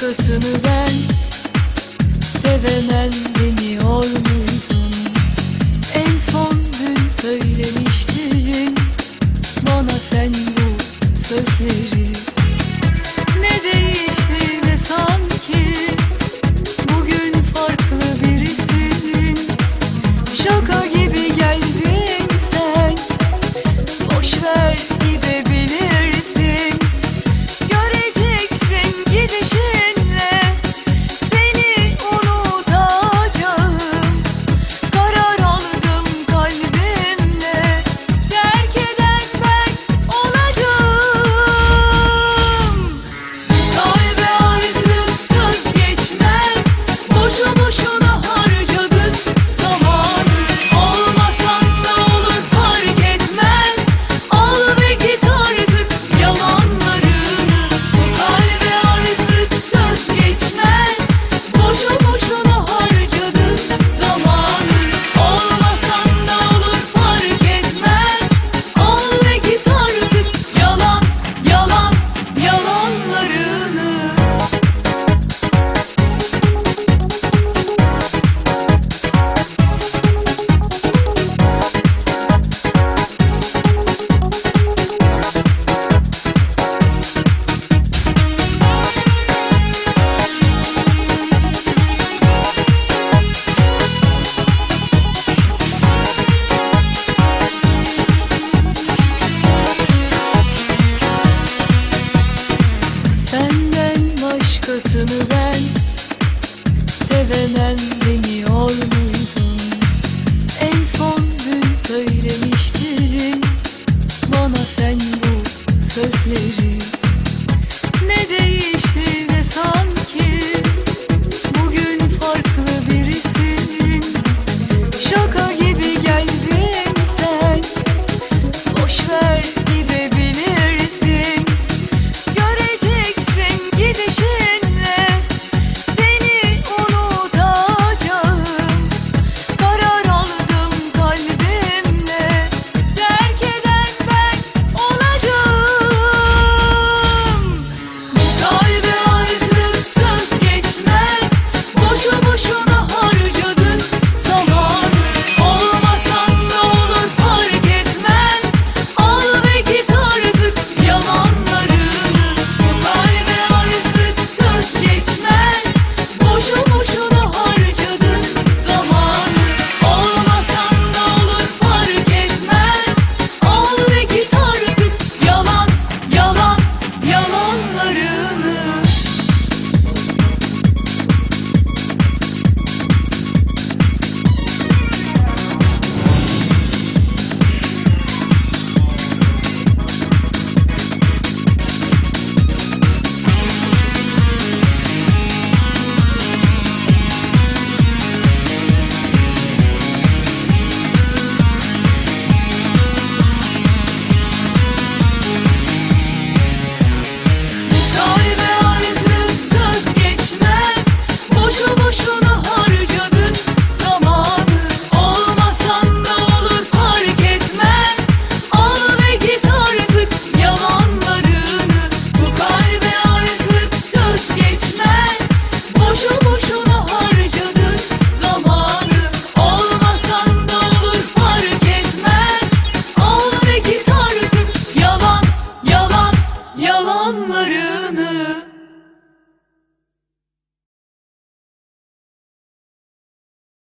başkasını ben sevemem demiyor muydun? En son dün söylemiştin bana sen bu sözleri. Ne değişti ne sanki bugün farklı birisin. Şaka gibi geldin sen, boşver gidebilirsin. Göreceksin gidişinle seni unutacağım. Karar aldım kalbimle, terk eden ben olacağım. Kalbe artık söz geçmez, boşu boşuna harcadık zaman. Olmasan da olur fark etmez, al ve git artık yalanlarını. Bu kalbe artık söz geçmez, boşu boşuna harcadık zaman. Olmasan da olur fark etmez, al ve git artık yalan yalan yalanlarını. Senden başkasını ben sevemem